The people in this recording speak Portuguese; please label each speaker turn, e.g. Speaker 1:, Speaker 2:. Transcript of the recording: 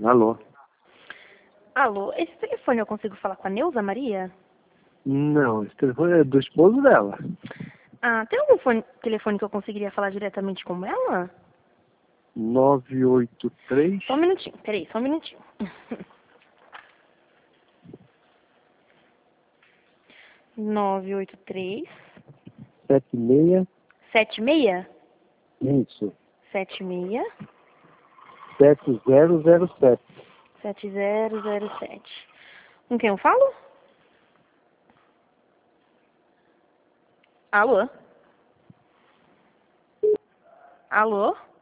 Speaker 1: Alô?
Speaker 2: Alô, esse telefone eu consigo falar com a Neuza Maria?
Speaker 1: Não, esse telefone é do esposo dela.
Speaker 2: Ah, tem algum telefone que eu conseguiria falar diretamente com ela?
Speaker 1: 983
Speaker 2: Só um minutinho, peraí, só um minutinho. 983
Speaker 1: 76
Speaker 2: 76
Speaker 1: isso,
Speaker 2: 76
Speaker 1: 7007.
Speaker 2: 7007. Com quem eu falo? Alô? Alô?